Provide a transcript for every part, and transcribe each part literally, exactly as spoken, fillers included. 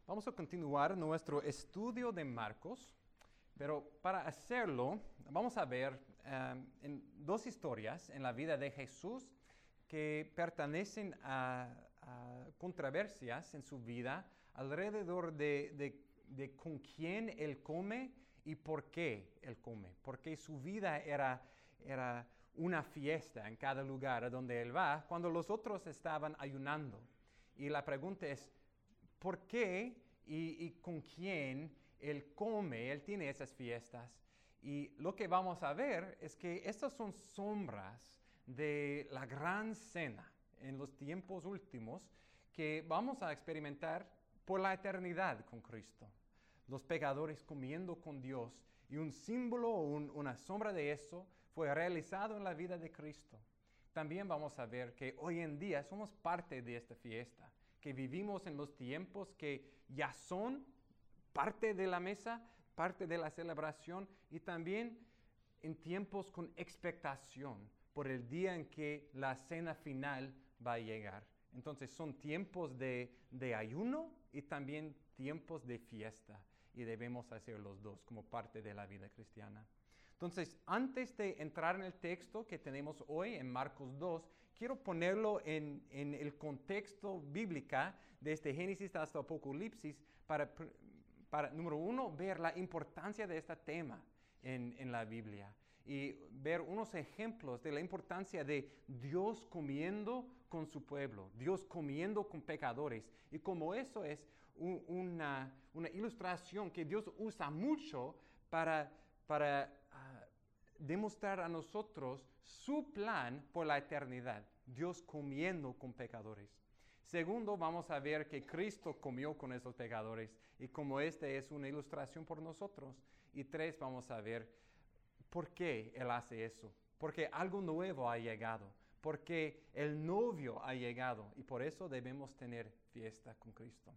Vamos a continuar nuestro estudio de Marcos, pero para hacerlo vamos a ver um, en dos historias en la vida de Jesús que pertenecen a, a controversias en su vida alrededor de, de, de con quién Él come y por qué Él come. Porque su vida era, era una fiesta en cada lugar a donde Él va cuando los otros estaban ayunando. Y la pregunta es, ¿por qué y, y con quién Él come? Él tiene esas fiestas. Y lo que vamos a ver es que estas son sombras de la gran cena en los tiempos últimos que vamos a experimentar por la eternidad con Cristo. Los pecadores comiendo con Dios, y un símbolo o un, una sombra de eso fue realizado en la vida de Cristo. También vamos a ver que hoy en día somos parte de esta fiesta, que vivimos en los tiempos que ya son parte de la mesa, parte de la celebración, y también en tiempos con expectación por el día en que la cena final va a llegar. Entonces son tiempos de, de ayuno y también tiempos de fiesta, y debemos hacer los dos como parte de la vida cristiana. Entonces, antes de entrar en el texto que tenemos hoy en Marcos dos, quiero ponerlo en, en el contexto bíblico desde Génesis hasta Apocalipsis para, para, número uno, ver la importancia de este tema en, en la Biblia y ver unos ejemplos de la importancia de Dios comiendo con su pueblo, Dios comiendo con pecadores, y como eso es un, una, una ilustración que Dios usa mucho para, para uh, demostrar a nosotros su plan por la eternidad, Dios comiendo con pecadores. Segundo, vamos a ver que Cristo comió con esos pecadores, y como esta es una ilustración por nosotros. Y tres, vamos a ver ¿por qué Él hace eso? Porque algo nuevo ha llegado, porque el novio ha llegado, y por eso debemos tener fiesta con Cristo.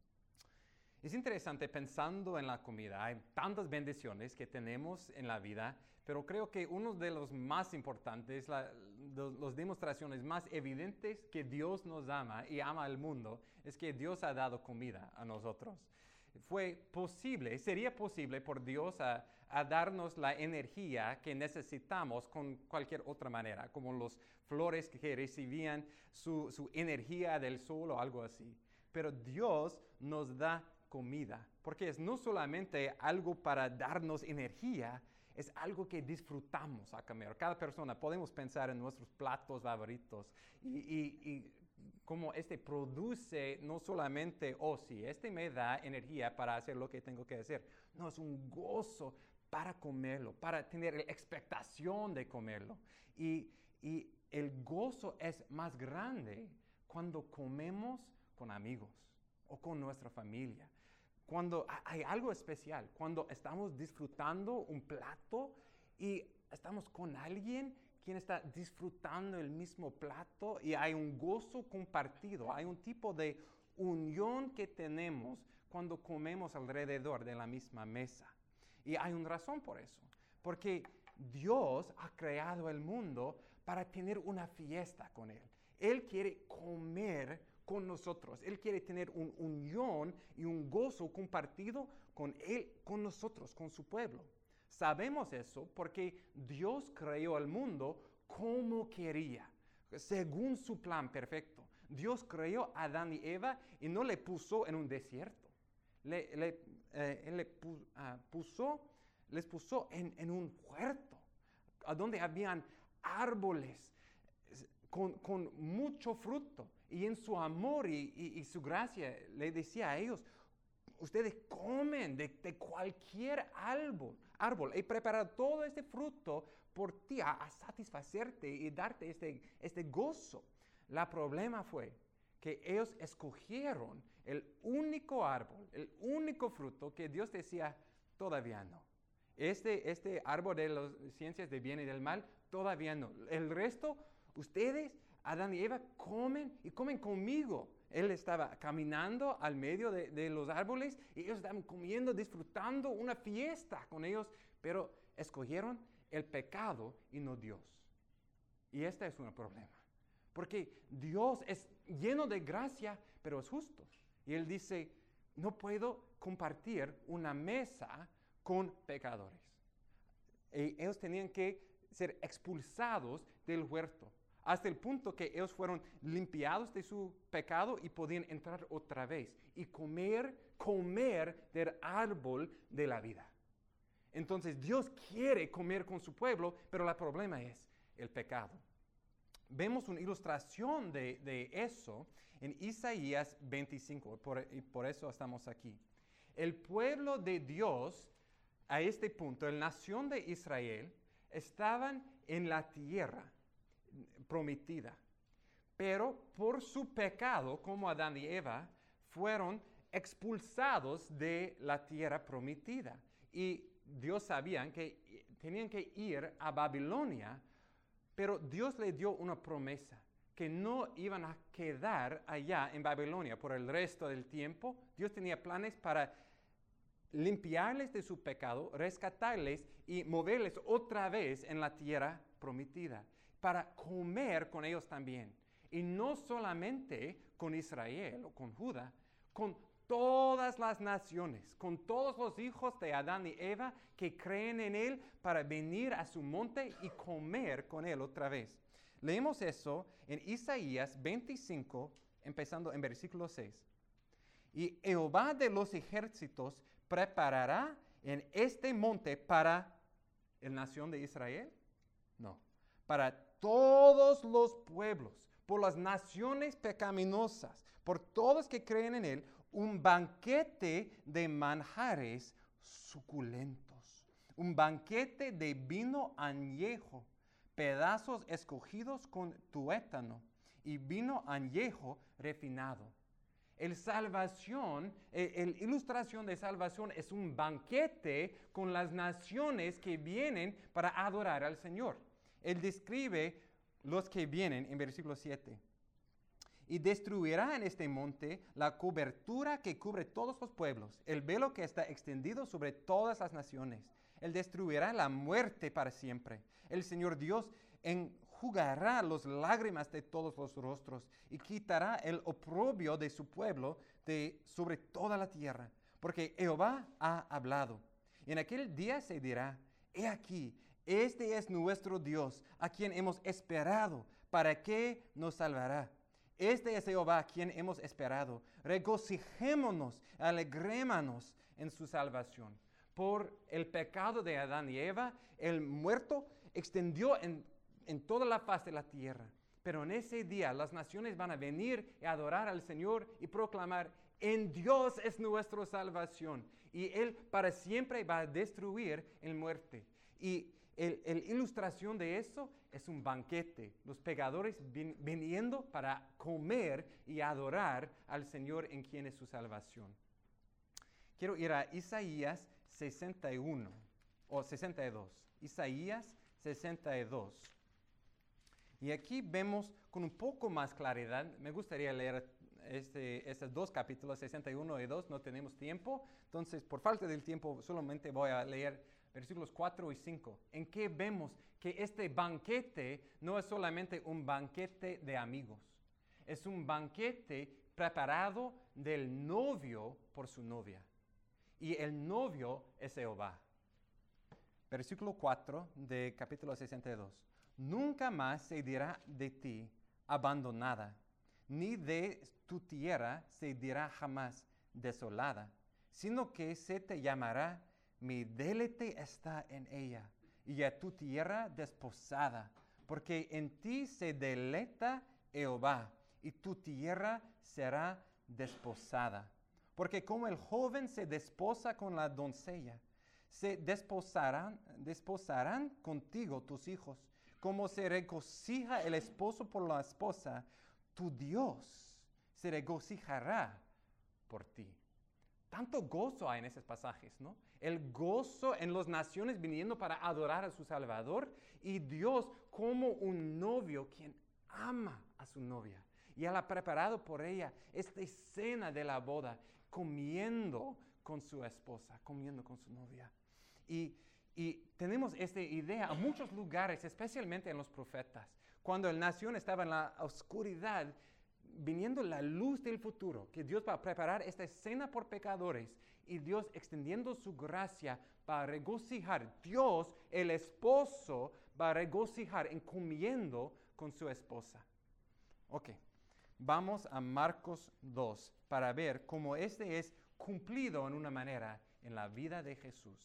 Es interesante pensando en la comida. Hay tantas bendiciones que tenemos en la vida, pero creo que uno de los más importantes, la, los, las demostraciones más evidentes que Dios nos ama y ama al mundo, es que Dios ha dado comida a nosotros. Fue posible, sería posible por Dios a, a darnos la energía que necesitamos con cualquier otra manera, como las flores que recibían su, su energía del sol o algo así. Pero Dios nos da comida, porque es no solamente algo para darnos energía, es algo que disfrutamos a comer. Cada persona podemos pensar en nuestros platos favoritos y, y, y cómo este produce no solamente, oh sí, este me da energía para hacer lo que tengo que hacer. No, es un gozo para comerlo, para tener la expectación de comerlo. Y, y el gozo es más grande cuando comemos con amigos o con nuestra familia. Cuando hay algo especial, cuando estamos disfrutando un plato y estamos con alguien quien está disfrutando el mismo plato y hay un gozo compartido, hay un tipo de unión que tenemos cuando comemos alrededor de la misma mesa. Y hay una razón por eso, porque Dios ha creado el mundo para tener una fiesta con Él. Él quiere comer con nosotros. Él quiere tener una unión y un gozo compartido con Él, con nosotros, con su pueblo. Sabemos eso porque Dios creó el mundo como quería, según su plan perfecto. Dios creó a Adán y Eva y no le puso en un desierto. Le, le, eh, él le puso, uh, puso, les puso en, en un huerto, a donde habían árboles con, con mucho fruto. Y en su amor y, y, y su gracia le decía a ellos, ustedes comen de, de cualquier árbol, árbol. He preparado todo este fruto por ti, a, a satisfacerte y darte este, este gozo. El problema fue que ellos escogieron el único árbol, el único fruto que Dios decía, todavía no. Este, este árbol de las ciencias del bien y del mal, todavía no. El resto, ustedes, Adán y Eva, comen y comen conmigo. Él estaba caminando al medio de, de los árboles y ellos estaban comiendo, disfrutando una fiesta con ellos, pero escogieron el pecado y no Dios. Y este es un problema, porque Dios es lleno de gracia, pero es justo. Y Él dice, no puedo compartir una mesa con pecadores. Y ellos tenían que ser expulsados del huerto, hasta el punto que ellos fueron limpiados de su pecado y podían entrar otra vez y comer, comer del árbol de la vida. Entonces Dios quiere comer con su pueblo, pero el problema es el pecado. Vemos una ilustración de, de eso en Isaías veinticinco, por, y por eso estamos aquí. El pueblo de Dios, a este punto, la nación de Israel, estaban en la tierra prometida, pero por su pecado, como Adán y Eva, fueron expulsados de la tierra prometida. Y Dios sabía que tenían que ir a Babilonia, pero Dios le dio una promesa, que no iban a quedar allá en Babilonia por el resto del tiempo. Dios tenía planes para limpiarles de su pecado, rescatarles y moverles otra vez en la tierra prometida, para comer con ellos también. Y no solamente con Israel o con Judá, con todas las naciones, con todos los hijos de Adán y Eva que creen en Él, para venir a su monte y comer con Él otra vez. Leemos eso en Isaías veinticinco, empezando en versículo seis. Y Jehová de los ejércitos preparará en este monte para la nación de Israel, no, para todos los pueblos, por las naciones pecaminosas, por todos que creen en Él, un banquete de manjares suculentos, un banquete de vino añejo, pedazos escogidos con tuétano y vino añejo refinado. El salvación, la ilustración de salvación es un banquete con las naciones que vienen para adorar al Señor. Él describe los que vienen en versículo siete. Y destruirá en este monte la cobertura que cubre todos los pueblos, el velo que está extendido sobre todas las naciones. Él destruirá la muerte para siempre. El Señor Dios enjugará las lágrimas de todos los rostros y quitará el oprobio de su pueblo de sobre toda la tierra, porque Jehová ha hablado. En aquel día se dirá: he aquí, este es nuestro Dios, a quien hemos esperado, para que nos salvará. Este es Jehová, a quien hemos esperado. Regocijémonos, alegrémonos en su salvación. Por el pecado de Adán y Eva, el muerto extendió en, en toda la faz de la tierra. Pero en ese día las naciones van a venir y adorar al Señor y proclamar: en Dios es nuestra salvación. Y Él para siempre va a destruir la muerte. Y la ilustración de eso es un banquete. Los pecadores vin, viniendo para comer y adorar al Señor en quien es su salvación. Quiero ir a Isaías sesenta y uno o sesenta y dos. Isaías sesenta y dos. Y aquí vemos con un poco más claridad. Me gustaría leer este, estos dos capítulos, sesenta y uno y dos. No tenemos tiempo. Entonces, por falta del tiempo, solamente voy a leer versículos cuatro y cinco, en que vemos que este banquete no es solamente un banquete de amigos, es un banquete preparado del novio por su novia. Y el novio es Jehová. Versículo cuatro de capítulo sesenta y dos. Nunca más se dirá de ti abandonada, ni de tu tierra se dirá jamás desolada, sino que se te llamará: mi deleite está en ella, y a tu tierra desposada, porque en ti se deleita Jehová, y tu tierra será desposada. Porque como el joven se desposa con la doncella, se desposarán, desposarán contigo tus hijos, como se regocija el esposo por la esposa, tu Dios se regocijará por ti. Tanto gozo hay en esos pasajes, ¿no? El gozo en las naciones viniendo para adorar a su Salvador, y Dios como un novio quien ama a su novia. Y Él ha preparado por ella esta escena de la boda, comiendo con su esposa, comiendo con su novia. Y, y tenemos esta idea a muchos lugares, especialmente en los profetas. Cuando la nación estaba en la oscuridad, viniendo la luz del futuro, que Dios va a preparar esta escena por pecadores y Dios extendiendo su gracia para regocijar. Dios, el esposo, va a regocijar en comiendo con su esposa. Ok, vamos a Marcos dos para ver cómo este es cumplido en una manera en la vida de Jesús.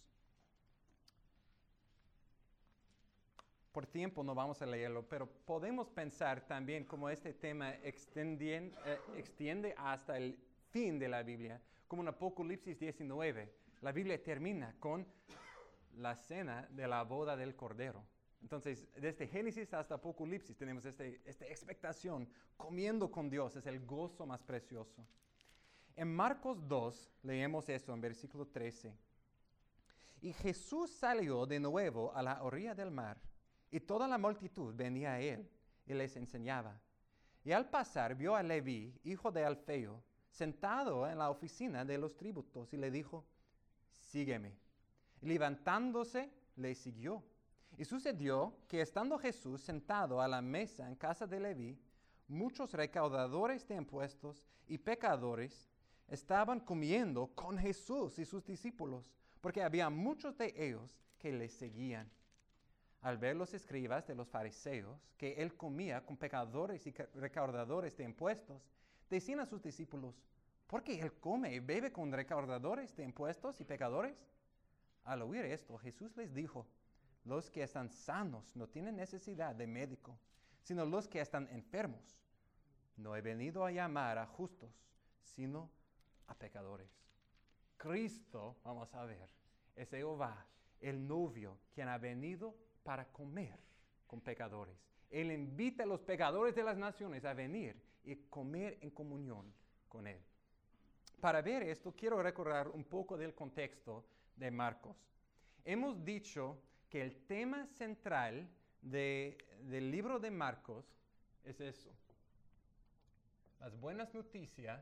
Por tiempo no vamos a leerlo, pero podemos pensar también cómo este tema extiende, eh, extiende hasta el fin de la Biblia, como en Apocalipsis diecinueve. La Biblia termina con la cena de la boda del Cordero. Entonces, desde Génesis hasta Apocalipsis tenemos este, esta expectación, comiendo con Dios, es el gozo más precioso. En Marcos dos leemos esto en versículo trece. Y Jesús salió de nuevo a la orilla del mar, y toda la multitud venía a él, y les enseñaba. Y al pasar vio a Leví, hijo de Alfeo, sentado en la oficina de los tributos, y le dijo, sígueme. Y levantándose, le siguió. Y sucedió que estando Jesús sentado a la mesa en casa de Leví, muchos recaudadores de impuestos y pecadores estaban comiendo con Jesús y sus discípulos, porque había muchos de ellos que le seguían. Al ver los escribas de los fariseos que él comía con pecadores y recaudadores de impuestos, decían a sus discípulos, ¿por qué él come y bebe con recaudadores de impuestos y pecadores? Al oír esto, Jesús les dijo, los que están sanos no tienen necesidad de médico, sino los que están enfermos. No he venido a llamar a justos, sino a pecadores. Cristo, vamos a ver, es Jehová, el novio, quien ha venido para comer con pecadores. Él invita a los pecadores de las naciones a venir y comer en comunión con Él. Para ver esto, quiero recordar un poco del contexto de Marcos. Hemos dicho que el tema central de, del libro de Marcos es eso. Las buenas noticias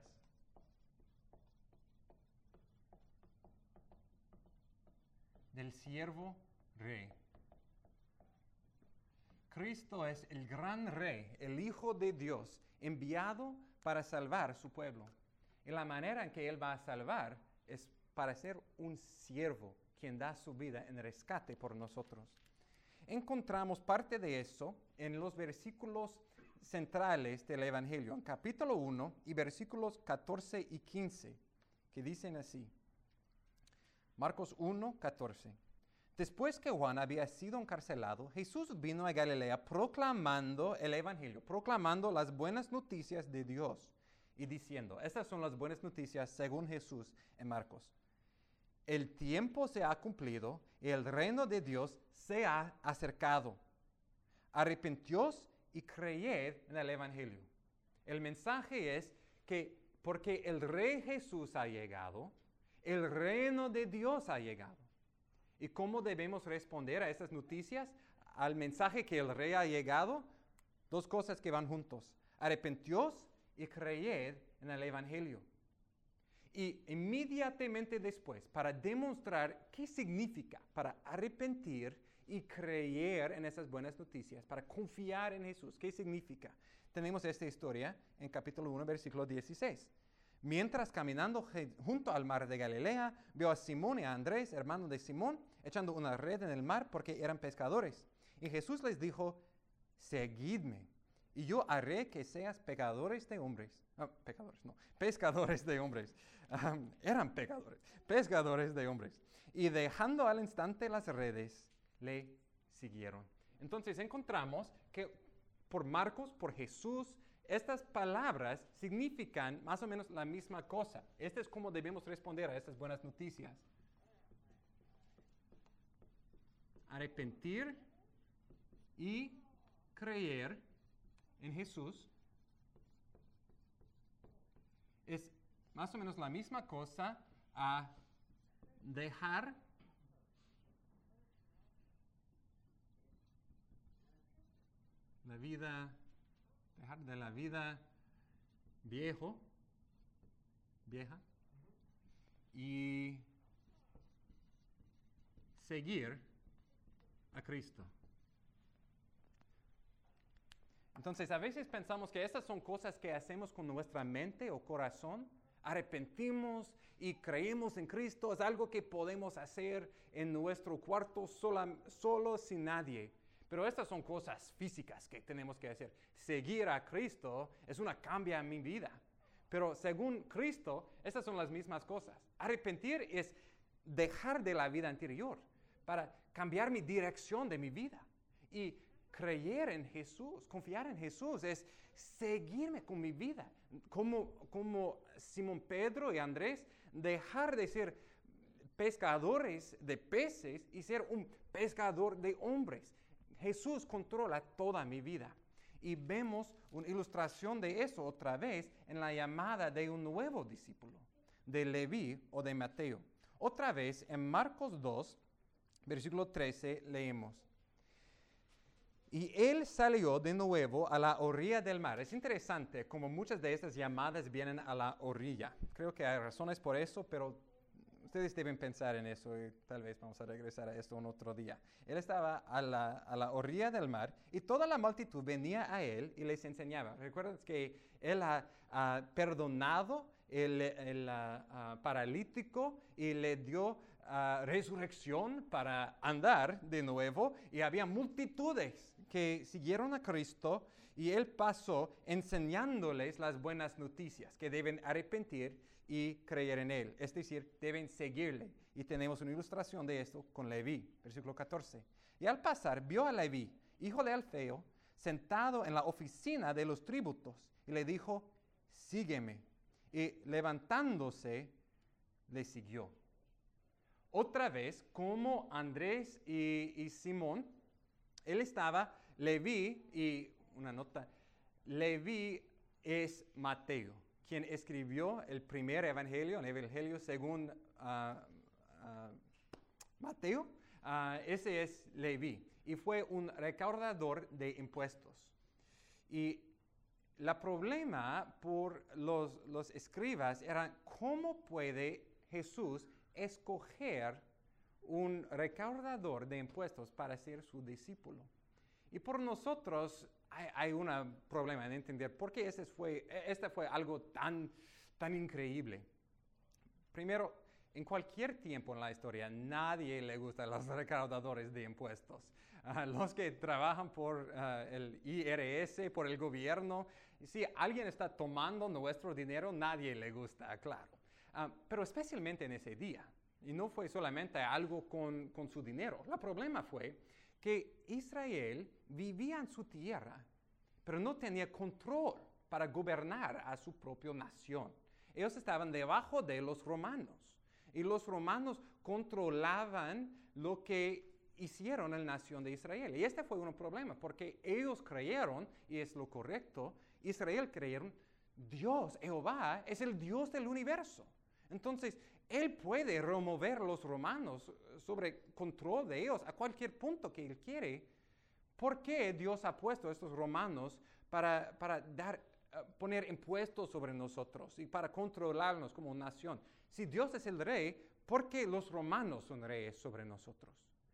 del siervo rey. Cristo es el gran rey, el Hijo de Dios, enviado para salvar a su pueblo. Y la manera en que Él va a salvar es para ser un siervo, quien da su vida en rescate por nosotros. Encontramos parte de eso en los versículos centrales del Evangelio, en capítulo uno y versículos catorce y quince, que dicen así. Marcos uno, catorce. Después que Juan había sido encarcelado, Jesús vino a Galilea proclamando el Evangelio, proclamando las buenas noticias de Dios y diciendo, estas son las buenas noticias según Jesús en Marcos. El tiempo se ha cumplido y el reino de Dios se ha acercado. Arrepentíos y creed en el Evangelio. El mensaje es que porque el Rey Jesús ha llegado, el reino de Dios ha llegado. ¿Y cómo debemos responder a estas noticias? Al mensaje que el Rey ha llegado, dos cosas que van juntos. Arrepentíos y creed en el Evangelio. Y inmediatamente después, para demostrar qué significa para arrepentir y creer en esas buenas noticias, para confiar en Jesús, ¿qué significa? Tenemos esta historia en capítulo uno, versículo dieciséis. Mientras caminando junto al mar de Galilea, vio a Simón y a Andrés, hermano de Simón, echando una red en el mar porque eran pescadores. Y Jesús les dijo, seguidme, y yo haré que seas pecadores de hombres. Ah, pecadores, no, pescadores de hombres. Um, eran pecadores, pescadores de hombres. Y dejando al instante las redes, le siguieron. Entonces encontramos que por Marcos, por Jesús, estas palabras significan más o menos la misma cosa. Este es cómo debemos responder a estas buenas noticias. Arrepentir y creer en Jesús es más o menos la misma cosa a dejar la vida, dejar de la vida viejo, vieja, y seguir a Cristo. Entonces, a veces pensamos que estas son cosas que hacemos con nuestra mente o corazón. Arrepentimos y creemos en Cristo. Es algo que podemos hacer en nuestro cuarto sola, solo sin nadie. Pero estas son cosas físicas que tenemos que hacer. Seguir a Cristo es una cambia en mi vida. Pero según Cristo, estas son las mismas cosas. Arrepentir es dejar de la vida anterior para cambiar mi dirección de mi vida. Y creer en Jesús, confiar en Jesús, es seguirme con mi vida. Como, como Simón Pedro y Andrés, dejar de ser pescadores de peces y ser un pescador de hombres. Jesús controla toda mi vida. Y vemos una ilustración de eso otra vez en la llamada de un nuevo discípulo, de Leví o de Mateo. Otra vez en Marcos dos, versículo trece, leemos. Y él salió de nuevo a la orilla del mar. Es interesante como muchas de estas llamadas vienen a la orilla. Creo que hay razones por eso, pero ustedes deben pensar en eso y tal vez vamos a regresar a esto en otro día. Él estaba a la, a la orilla del mar y toda la multitud venía a él y les enseñaba. ¿Recuerdan que él ha, ha perdonado el, el uh, uh, paralítico y le dio uh, resurrección para andar de nuevo? Y había multitudes que siguieron a Cristo y él pasó enseñándoles las buenas noticias, que deben arrepentir y creer en él. Es decir, deben seguirle. Y tenemos una ilustración de esto con Leví, versículo catorce. Y al pasar, vio a Leví, hijo de Alfeo, sentado en la oficina de los tributos, y le dijo, sígueme. Y levantándose, le siguió. Otra vez, como Andrés y, y Simón, él estaba, Leví, y una nota, Leví es Mateo, quien escribió el primer evangelio, el evangelio según uh, uh, Mateo. Uh, ese es Leví, y fue un recaudador de impuestos. Y el problema por los, los escribas era cómo puede Jesús escoger un recaudador de impuestos para ser su discípulo. Y por nosotros hay, hay un problema en entender por qué este fue, este fue algo tan, tan increíble. Primero, en cualquier tiempo en la historia, nadie le gusta a los recaudadores de impuestos. Uh, los que trabajan por uh, el I R S, por el gobierno, si alguien está tomando nuestro dinero, nadie le gusta, claro. Uh, pero especialmente en ese día. Y no fue solamente algo con, con su dinero. El problema fue que Israel vivía en su tierra, pero no tenía control para gobernar a su propia nación. Ellos estaban debajo de los romanos. Y los romanos controlaban lo que hicieron en la nación de Israel. Y este fue un problema, porque ellos creyeron, y es lo correcto, Israel creyeron, Dios, Jehová, es el Dios del universo. Entonces, Él puede remover a los romanos sobre control de ellos a cualquier punto que Él quiere. ¿Por qué Dios ha puesto a estos romanos para, para dar, uh, poner impuestos sobre nosotros y para controlarnos como nación? Si Dios es el rey, ¿por qué los romanos son reyes sobre nosotros?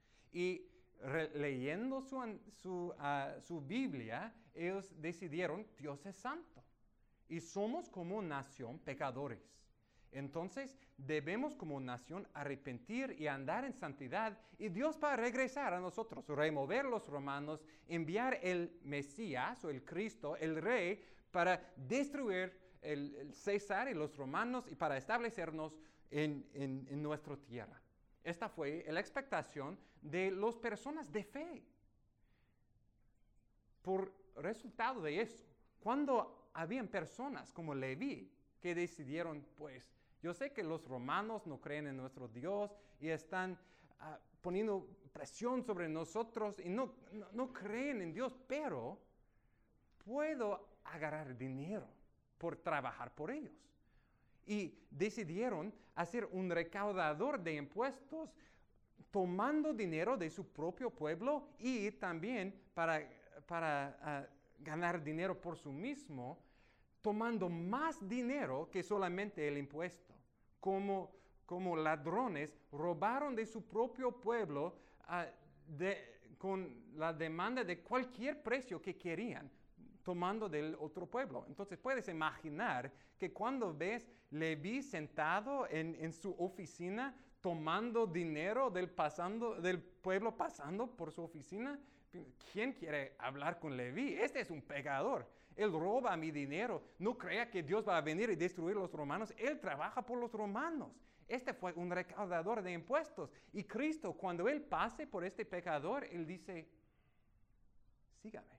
Y re, leyendo su, su, uh, su Biblia, ellos decidieron, Dios es santo. Y somos como nación pecadores. Entonces, debemos como nación arrepentir y andar en santidad, y Dios va a regresar a nosotros, remover los romanos, enviar el Mesías o el Cristo, el Rey, para destruir el, el César y los romanos y para establecernos en, en, en nuestra tierra. Esta fue la expectación de las personas de fe. Por resultado de eso, cuando habían personas como Leví que decidieron, pues, yo sé que los romanos no creen en nuestro Dios y están uh, poniendo presión sobre nosotros y no, no, no creen en Dios, pero puedo agarrar dinero por trabajar por ellos. Y decidieron hacer un recaudador de impuestos tomando dinero de su propio pueblo y también para, para uh, ganar dinero por sí mismo, tomando más dinero que solamente el impuesto. Como, como ladrones, robaron de su propio pueblo uh, de, con la demanda de cualquier precio que querían. tomando del otro pueblo. Entonces puedes imaginar que cuando ves Leví sentado en, en su oficina tomando dinero del, pasando, del pueblo pasando por su oficina, ¿quién quiere hablar con Leví? Este es un pecador. Él roba mi dinero. No crea que Dios va a venir y destruir a los romanos. Él trabaja por los romanos. Este fue un recaudador de impuestos. Y Cristo, cuando Él pase por este pecador, Él dice, sígame.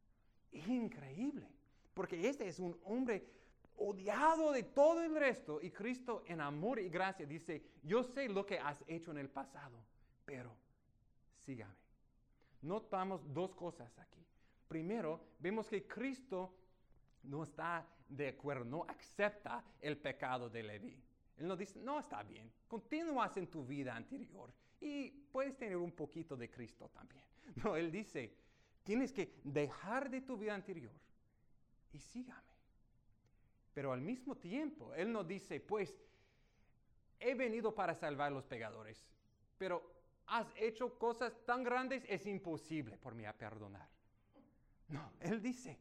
Increíble. Porque este es un hombre odiado de todo el resto. Y Cristo, en amor y gracia, dice, yo sé lo que has hecho en el pasado, pero sígame. Notamos dos cosas aquí. Primero, vemos que Cristo no está de acuerdo, no acepta el pecado de Leví. Él no dice, no, está bien, continúas en tu vida anterior y puedes tener un poquito de Cristo también. No, Él dice, tienes que dejar de tu vida anterior y sígame. Pero al mismo tiempo, Él no dice, pues, he venido para salvar a los pecadores, pero has hecho cosas tan grandes, es imposible por mí a perdonar. No, Él dice,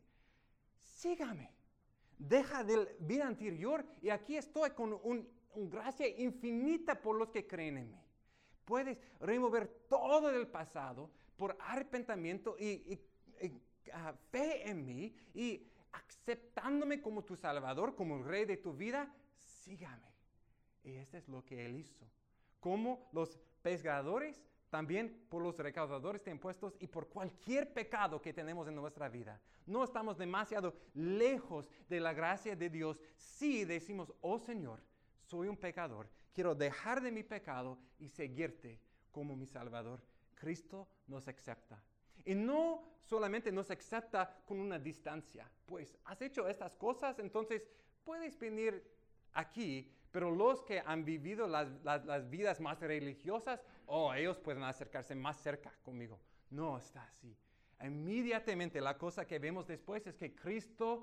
sígame, deja de la vida anterior y aquí estoy con una un gracia infinita por los que creen en mí. Puedes remover todo del pasado por arrepentimiento y, y, y uh, fe en mí y aceptándome como tu Salvador, como el Rey de tu vida, sígame. Y esto es lo que Él hizo. Como los pescadores, también por los recaudadores de impuestos y por cualquier pecado que tenemos en nuestra vida. No estamos demasiado lejos de la gracia de Dios si decimos, oh Señor, soy un pecador, quiero dejar de mi pecado y seguirte como mi Salvador. Cristo nos acepta. Y no solamente nos acepta con una distancia. Pues has hecho estas cosas, entonces puedes venir aquí, pero los que han vivido las, las, las vidas más religiosas, oh, ellos pueden acercarse más cerca conmigo. No está así. Inmediatamente la cosa que vemos después es que Cristo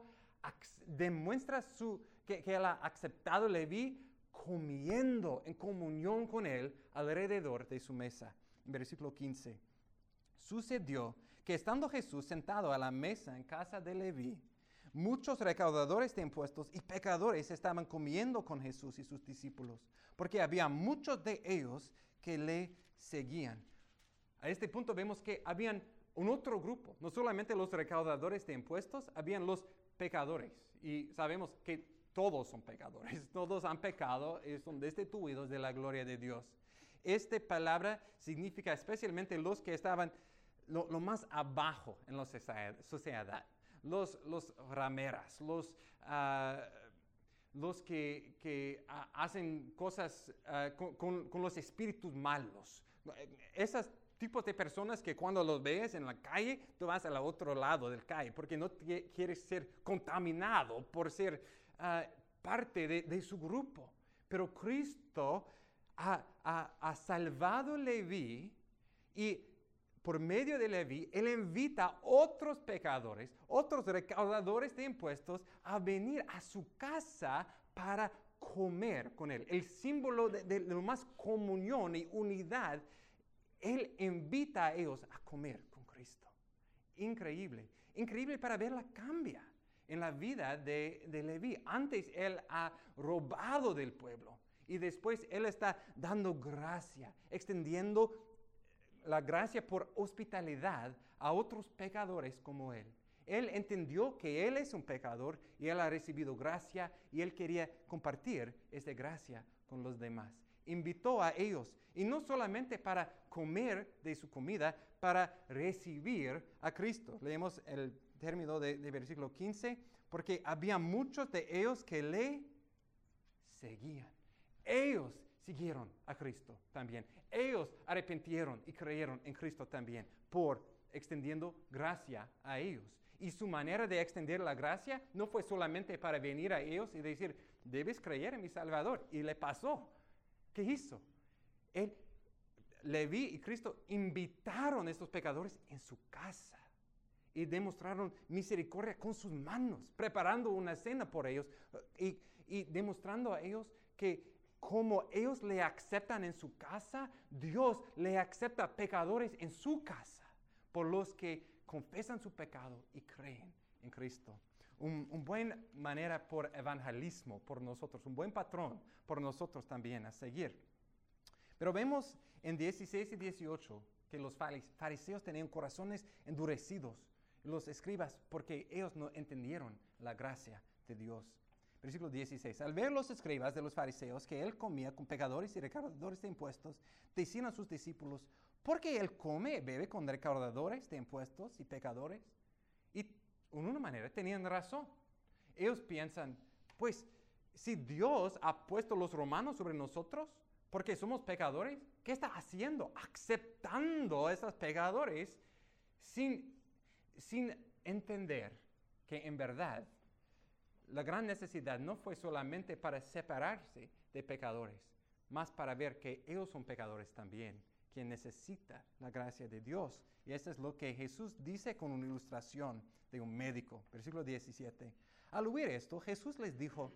demuestra su, que, que Él ha aceptado a Leví comiendo en comunión con Él alrededor de su mesa. En versículo quince. Sucedió que estando Jesús sentado a la mesa en casa de Leví, muchos recaudadores de impuestos y pecadores estaban comiendo con Jesús y sus discípulos, porque había muchos de ellos que le seguían. A este punto vemos que habían un otro grupo, no solamente los recaudadores de impuestos, habían los pecadores. Y sabemos que todos son pecadores, todos han pecado y son destituidos de la gloria de Dios. Esta palabra significa especialmente los que estaban lo, lo más abajo en la sociedad. Los, los rameras, los, uh, los que, que uh, hacen cosas uh, con, con, con los espíritus malos. Esos tipos de personas que cuando los ves en la calle, tú vas al otro lado del calle, porque no te, quieres ser contaminado por ser uh, parte de, de su grupo. Pero Cristo ha, ha, ha salvado a Leví y por medio de Leví, Él invita a otros pecadores, otros recaudadores de impuestos a venir a su casa para comer con Él. El símbolo de, de lo más comunión y unidad, Él invita a ellos a comer con Cristo. Increíble. Increíble para verla cambia en la vida de, de Leví. Antes Él ha robado del pueblo y después Él está dando gracia, extendiendo la gracia por hospitalidad a otros pecadores como Él. Él entendió que Él es un pecador y Él ha recibido gracia y Él quería compartir esa gracia con los demás. Invitó a ellos, y no solamente para comer de su comida, para recibir a Cristo. Leemos el término de, de versículo quince, porque había muchos de ellos que le seguían. Ellos siguieron a Cristo también. Ellos arrepintieron y creyeron en Cristo también por extendiendo gracia a ellos. Y su manera de extender la gracia no fue solamente para venir a ellos y decir, debes creer en mi Salvador. Y le pasó. ¿Qué hizo? Él, Leví y Cristo invitaron a estos pecadores en su casa y demostraron misericordia con sus manos, preparando una cena por ellos y, y demostrando a ellos que como ellos le aceptan en su casa, Dios le acepta pecadores en su casa, por los que confesan su pecado y creen en Cristo. Un, un buen manera por evangelismo por nosotros, un buen patrón por nosotros también a seguir. Pero vemos en dieciséis y dieciocho que los fariseos tenían corazones endurecidos, los escribas, porque ellos no entendieron la gracia de Dios. Versículo dieciséis. Al ver los escribas de los fariseos que él comía con pecadores y recaudadores de impuestos, decían a sus discípulos, ¿por qué él come y bebe con recaudadores de impuestos y pecadores? Y de una manera tenían razón. Ellos piensan, pues, si Dios ha puesto los romanos sobre nosotros, porque somos pecadores, ¿qué está haciendo? Aceptando a esos pecadores sin, sin entender que en verdad la gran necesidad no fue solamente para separarse de pecadores, más para ver que ellos son pecadores también, quien necesita la gracia de Dios. Y eso es lo que Jesús dice con una ilustración de un médico. Versículo diecisiete. Al oír esto, Jesús les dijo,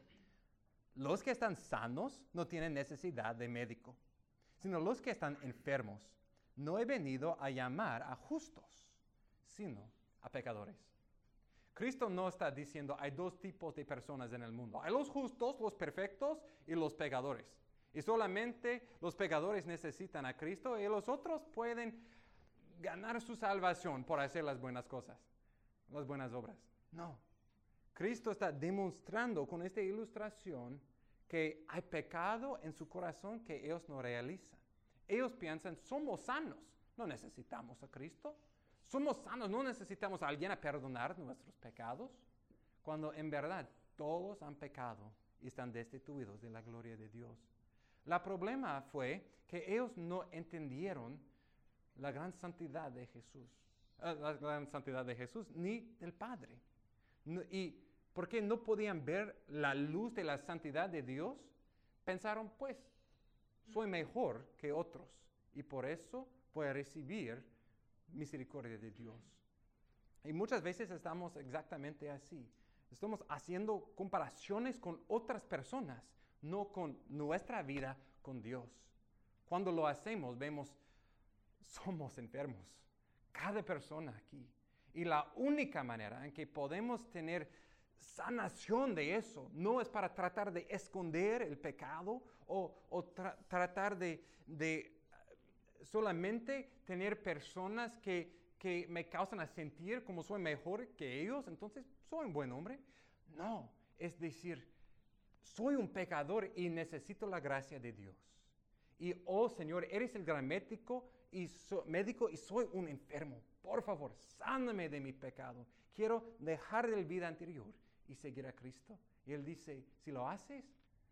los que están sanos no tienen necesidad de médico, sino los que están enfermos. No he venido a llamar a justos, sino a pecadores. Cristo no está diciendo hay dos tipos de personas en el mundo. Hay los justos, los perfectos y los pecadores. Y solamente los pecadores necesitan a Cristo y los otros pueden ganar su salvación por hacer las buenas cosas, las buenas obras. No. Cristo está demostrando con esta ilustración que hay pecado en su corazón que ellos no realizan. Ellos piensan, somos sanos, no necesitamos a Cristo. Somos sanos, no necesitamos a alguien a perdonar nuestros pecados, cuando en verdad todos han pecado y están destituidos de la gloria de Dios. El problema fue que ellos no entendieron la gran santidad de Jesús, eh, la gran santidad de Jesús ni del Padre. No, y porque no podían ver la luz de la santidad de Dios, pensaron, pues, soy mejor que otros y por eso voy a recibir misericordia de Dios. Y muchas veces estamos exactamente así. Estamos haciendo comparaciones con otras personas, no con nuestra vida con Dios. Cuando lo hacemos, vemos, somos enfermos, cada persona aquí. Y la única manera en que podemos tener sanación de eso no es para tratar de esconder el pecado o, o tra- tratar de, de solamente tener personas que, que me causan a sentir como soy mejor que ellos, entonces soy un buen hombre. No, es decir, soy un pecador y necesito la gracia de Dios. Y, oh Señor, eres el gran médico y, so, médico y soy un enfermo. Por favor, sáname de mi pecado. Quiero dejar de la vida anterior y seguir a Cristo. Y Él dice, si lo haces,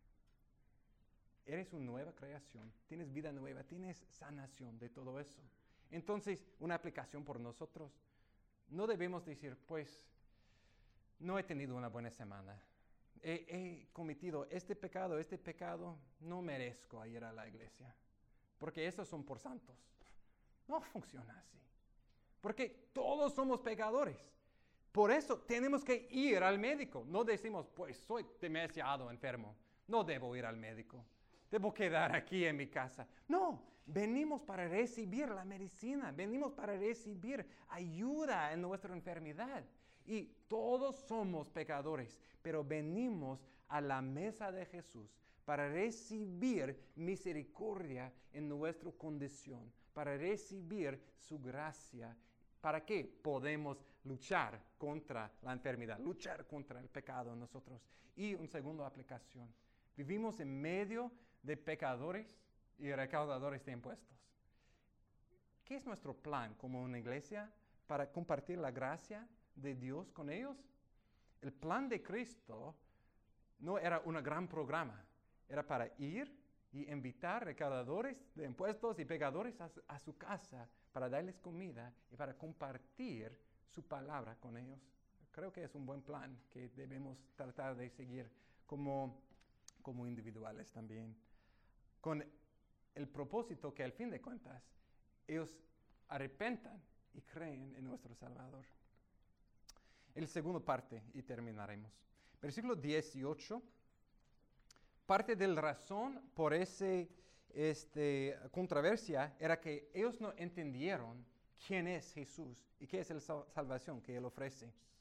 eres una nueva creación, tienes vida nueva, tienes sanación de todo eso. Entonces, una aplicación por nosotros. No debemos decir, pues, no he tenido una buena semana. He, he cometido este pecado, este pecado, no merezco ir a la iglesia. Porque esos son por santos. No funciona así. Porque todos somos pecadores. Por eso tenemos que ir al médico. No decimos, pues, soy demasiado enfermo. No debo ir al médico. Debo quedar aquí en mi casa. No, venimos para recibir la medicina. Venimos para recibir ayuda en nuestra enfermedad. Y todos somos pecadores, pero venimos a la mesa de Jesús para recibir misericordia en nuestra condición, para recibir su gracia. ¿Para qué? Podemos luchar contra la enfermedad, luchar contra el pecado en nosotros. Y una segunda aplicación. Vivimos en medio de pecadores y recaudadores de impuestos. ¿Qué es nuestro plan como una iglesia para compartir la gracia de Dios con ellos? El plan de Cristo no era un gran programa, era para ir y invitar recaudadores de impuestos y pecadores a, a su casa para darles comida y para compartir su palabra con ellos. Creo que es un buen plan que debemos tratar de seguir como, como individuales también, con el propósito que al fin de cuentas ellos arrepentan y creen en nuestro Salvador. El segundo parte, y terminaremos. Versículo dieciocho, parte de la razón por esa este, controversia era que ellos no entendieron quién es Jesús y qué es la salvación que Él ofrece.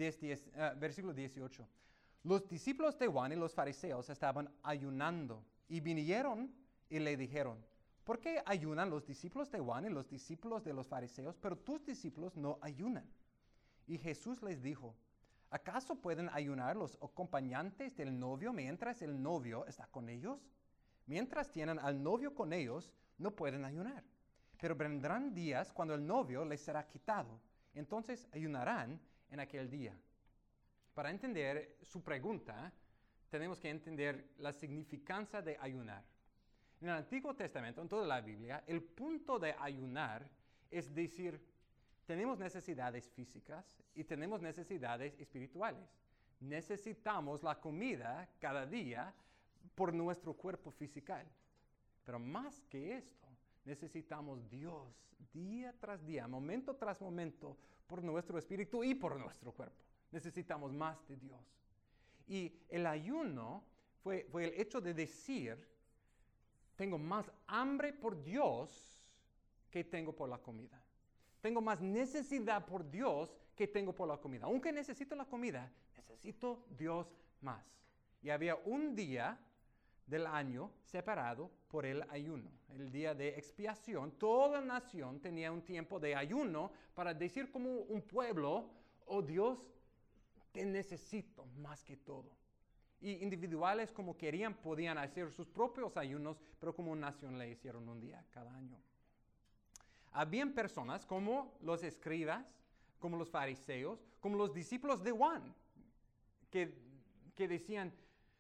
diez, diez, uh, versículo dieciocho. Los discípulos de Juan y los fariseos estaban ayunando y vinieron y le dijeron, ¿por qué ayunan los discípulos de Juan y los discípulos de los fariseos, pero tus discípulos no ayunan? Y Jesús les dijo, ¿acaso pueden ayunar los acompañantes del novio mientras el novio está con ellos? Mientras tienen al novio con ellos, no pueden ayunar. Pero vendrán días cuando el novio les será quitado. Entonces ayunarán en aquel día. Para entender su pregunta, tenemos que entender la significancia de ayunar. En el Antiguo Testamento, en toda la Biblia, el punto de ayunar es decir, tenemos necesidades físicas y tenemos necesidades espirituales. Necesitamos la comida cada día por nuestro cuerpo físico. Pero más que esto, necesitamos Dios día tras día, momento tras momento, por nuestro espíritu y por nuestro cuerpo. Necesitamos más de Dios. Y el ayuno fue, fue el hecho de decir, tengo más hambre por Dios que tengo por la comida. Tengo más necesidad por Dios que tengo por la comida. Aunque necesito la comida, necesito Dios más. Y había un día del año separado por el ayuno, el día de expiación. Toda nación tenía un tiempo de ayuno para decir como un pueblo, oh Dios, te necesito más que todo. Y individuales como querían podían hacer sus propios ayunos, pero como nación le hicieron un día cada año. Habían personas como los escribas, como los fariseos, como los discípulos de Juan, que, que decían,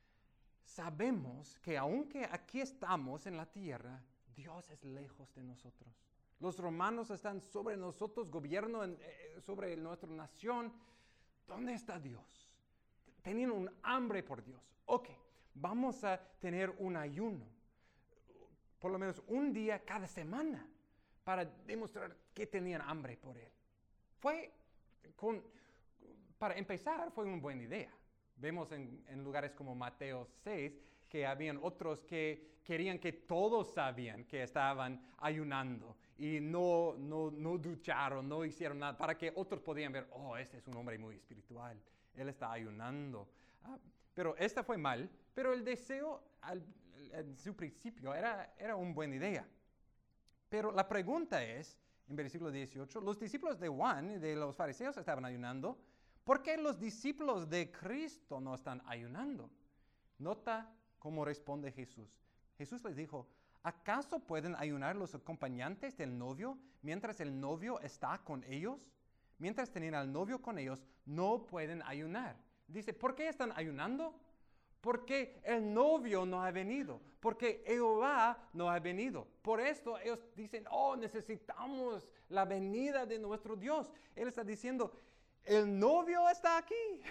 sabemos que aunque aquí estamos en la tierra, Dios es lejos de nosotros. Los romanos están sobre nosotros, gobierno eh, sobre nuestra nación. ¿Dónde está Dios? Tenían un hambre por Dios. Ok, vamos a tener un ayuno, por lo menos un día cada semana, para demostrar que tenían hambre por Él. Fue, con, para empezar, fue una buena idea. Vemos en, en lugares como Mateo seis que habían otros que querían que todos sabían que estaban ayunando y no, no, no ducharon, no hicieron nada, para que otros podían ver, oh, este es un hombre muy espiritual, él está ayunando. Ah, pero esta fue mal, pero el deseo al, en su principio era, era una buena idea. Pero la pregunta es, en versículo dieciocho, los discípulos de Juan y de los fariseos estaban ayunando. ¿Por qué los discípulos de Cristo no están ayunando? Nota cómo responde Jesús. Jesús les dijo, ¿acaso pueden ayunar los acompañantes del novio mientras el novio está con ellos? Mientras tenían al novio con ellos, no pueden ayunar. Dice, ¿por qué están ayunando? Porque el novio no ha venido, porque Jehová no ha venido. Por esto ellos dicen, oh, necesitamos la venida de nuestro Dios. Él está diciendo, el novio está aquí.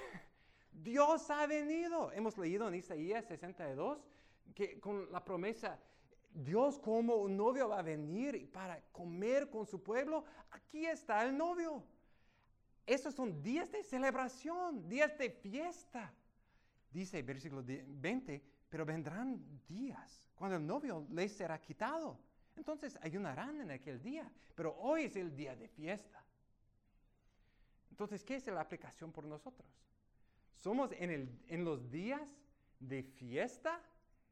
Dios ha venido. Hemos leído en Isaías sesenta y dos que con la promesa, Dios como un novio va a venir para comer con su pueblo. Aquí está el novio. Estos son días de celebración, días de fiesta. Dice versículo veinte, pero vendrán días cuando el novio les será quitado. Entonces ayunarán en aquel día, pero hoy es el día de fiesta. Entonces, ¿qué es la aplicación por nosotros? Somos en, el, en los días de fiesta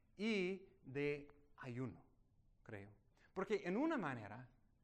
y de ayuno, creo. Porque en una manera,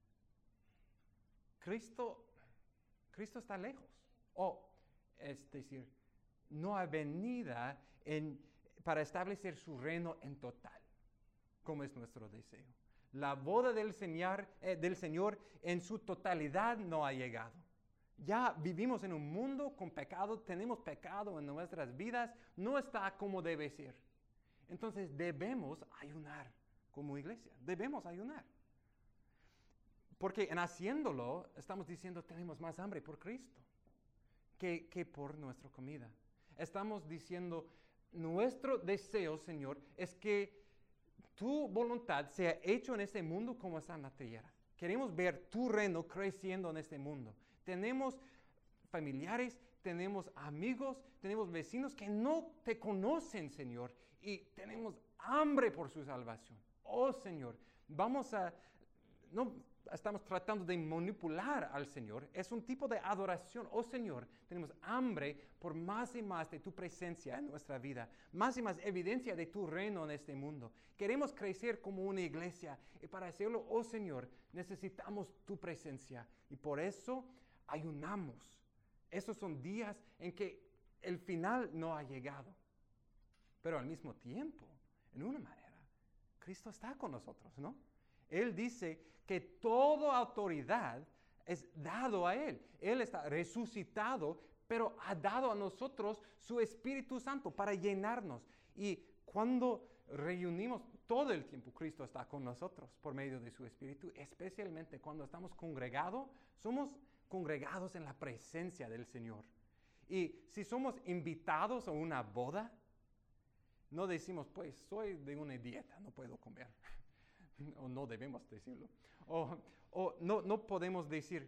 Cristo, Cristo está lejos. O, es decir, no ha venido en, para establecer su reino en total, como es nuestro deseo. La boda del Señor, eh, del Señor en su totalidad no ha llegado. Ya vivimos en un mundo con pecado, tenemos pecado en nuestras vidas, no está como debe ser. Entonces debemos ayunar como iglesia, debemos ayunar. Porque en haciéndolo estamos diciendo tenemos más hambre por Cristo que, que por nuestra comida. Estamos diciendo, nuestro deseo, Señor, es que tu voluntad sea hecha en este mundo como está en la tierra. Queremos ver tu reino creciendo en este mundo. Tenemos familiares, tenemos amigos, tenemos vecinos que no te conocen, Señor, y tenemos hambre por su salvación. Oh, Señor, vamos a no estamos tratando de manipular al Señor, es un tipo de adoración. Oh Señor, tenemos hambre por más y más de tu presencia en nuestra vida, más y más evidencia de tu reino en este mundo. Queremos crecer como una iglesia y para hacerlo, oh Señor, necesitamos tu presencia y por eso ayunamos. Esos son días en que el final no ha llegado, pero al mismo tiempo, en una manera, Cristo está con nosotros, ¿no? Él dice que toda autoridad es dado a Él. Él está resucitado, pero ha dado a nosotros su Espíritu Santo para llenarnos. Y cuando reunimos todo el tiempo, Cristo está con nosotros por medio de su Espíritu, especialmente cuando estamos congregados, somos congregados en la presencia del Señor. Y si somos invitados a una boda, no decimos, pues, soy de una dieta, no puedo comer. O no debemos decirlo. O, o no, no podemos decir,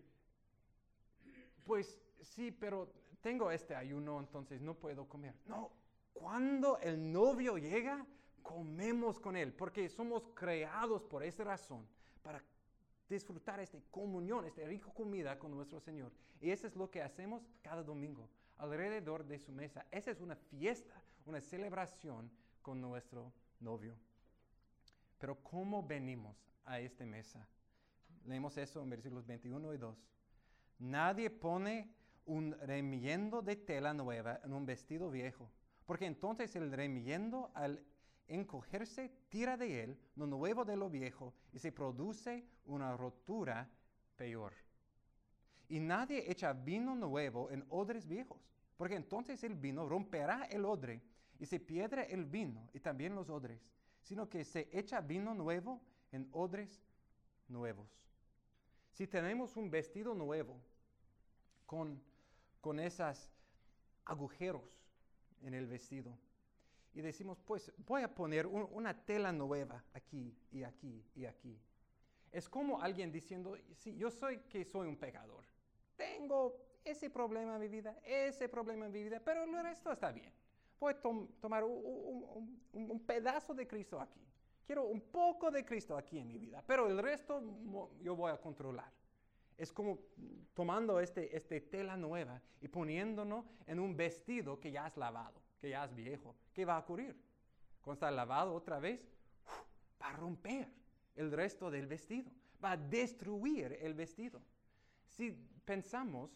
pues sí, pero tengo este ayuno, entonces no puedo comer. No, cuando el novio llega, comemos con él, porque somos creados por esa razón, para disfrutar esta comunión, esta rica comida con nuestro Señor. Y eso es lo que hacemos cada domingo, alrededor de su mesa. Esa es una fiesta, una celebración con nuestro novio. Pero ¿cómo venimos a esta mesa? Leemos eso en versículos veintiuno y dos. Nadie pone un remiendo de tela nueva en un vestido viejo, porque entonces el remiendo al encogerse tira de él lo nuevo de lo viejo y se produce una rotura peor. Y nadie echa vino nuevo en odres viejos, porque entonces el vino romperá el odre y se pierde el vino y también los odres, sino que se echa vino nuevo en odres nuevos. Si tenemos un vestido nuevo con, con esos agujeros en el vestido y decimos, pues voy a poner un, una tela nueva aquí y aquí y aquí. Es como alguien diciendo, sí, yo soy que soy un pecador. Tengo ese problema en mi vida, ese problema en mi vida, pero el resto está bien. Voy a tom- tomar un, un, un, un pedazo de Cristo aquí. Quiero un poco de Cristo aquí en mi vida, pero el resto mo- yo voy a controlar. Es como tomando este, este tela nueva y poniéndonos en un vestido que ya es lavado, que ya es viejo. ¿Qué va a ocurrir? Cuando está lavado otra vez, uf, va a romper el resto del vestido. Va a destruir el vestido. Si pensamos,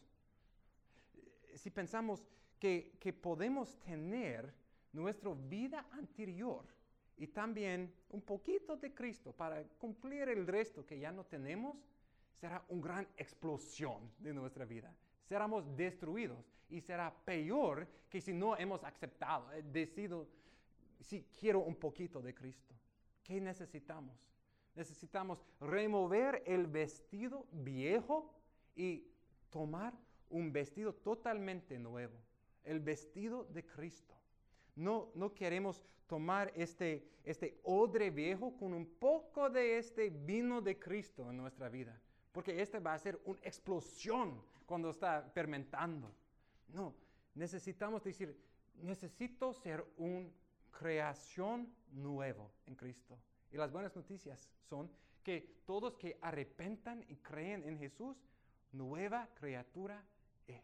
si pensamos que, que podemos tener nuestra vida anterior y también un poquito de Cristo para cumplir el resto que ya no tenemos, será una gran explosión de nuestra vida. Seremos destruidos y será peor que si no hemos aceptado, eh, decidido, si quiero un poquito de Cristo. ¿Qué necesitamos? Necesitamos remover el vestido viejo y tomar un vestido totalmente nuevo, el vestido de Cristo. No, no queremos tomar este, este odre viejo con un poco de este vino de Cristo en nuestra vida, porque este va a ser una explosión cuando está fermentando. No, necesitamos decir, necesito ser una creación nueva en Cristo. Y las buenas noticias son que todos que arrepentan y creen en Jesús, nueva criatura es.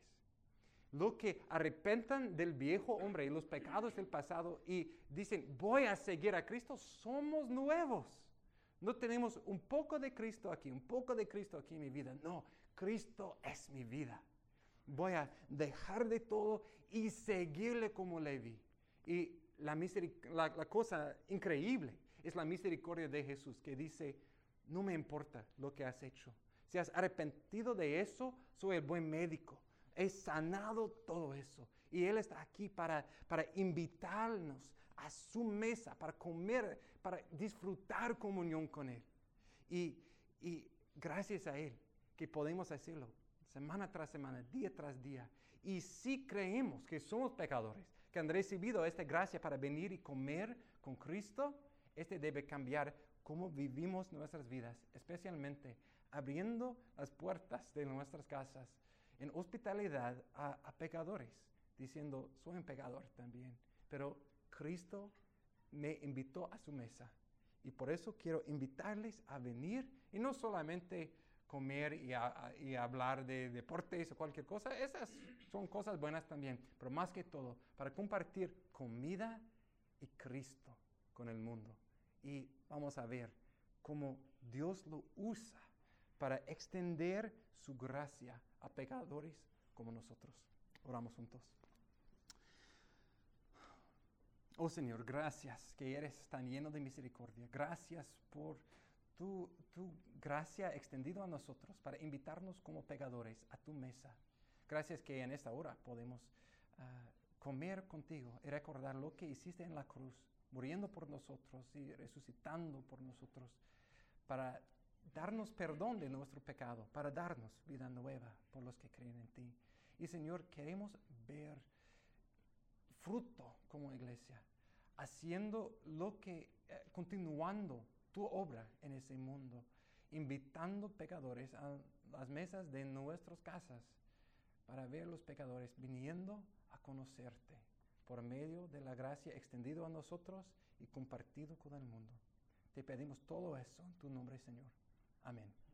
Los que arrepentan del viejo hombre y los pecados del pasado y dicen, voy a seguir a Cristo, somos nuevos. No tenemos un poco de Cristo aquí, un poco de Cristo aquí en mi vida. No, Cristo es mi vida. Voy a dejar de todo y seguirle como Leví. Y la, miseric- la, la cosa increíble es la misericordia de Jesús que dice, no me importa lo que has hecho. Si has arrepentido de eso, soy el buen médico. He sanado todo eso. Y Él está aquí para, para invitarnos a su mesa, para comer, para disfrutar comunión con Él. Y, y gracias a Él que podemos hacerlo semana tras semana, día tras día. Y si creemos que somos pecadores, que han recibido esta gracia para venir y comer con Cristo, este debe cambiar cómo vivimos nuestras vidas, especialmente abriendo las puertas de nuestras casas en hospitalidad a, a pecadores, diciendo, soy un pecador también, pero Cristo me invitó a su mesa Y por eso quiero invitarles a venir y no solamente comer y, a, y hablar de deportes o cualquier cosa. Esas son cosas buenas también, pero más que todo, para compartir comida y Cristo con el mundo. Y vamos a ver cómo Dios lo usa para extender su gracia a pecadores como nosotros. Oramos juntos. Oh Señor, gracias que eres tan lleno de misericordia. Gracias por tu, tu gracia extendida a nosotros para invitarnos como pecadores a tu mesa. Gracias que en esta hora podemos uh, comer contigo y recordar lo que hiciste en la cruz, muriendo por nosotros y resucitando por nosotros, para darnos perdón de nuestro pecado, para darnos vida nueva por los que creen en ti. Y Señor, queremos ver fruto como iglesia, haciendo lo que, eh, continuando tu obra en ese mundo, invitando pecadores a las mesas de nuestras casas para ver los pecadores viniendo a conocerte por medio de la gracia extendida a nosotros y compartido con el mundo. Te pedimos todo eso en tu nombre, Señor. Amén.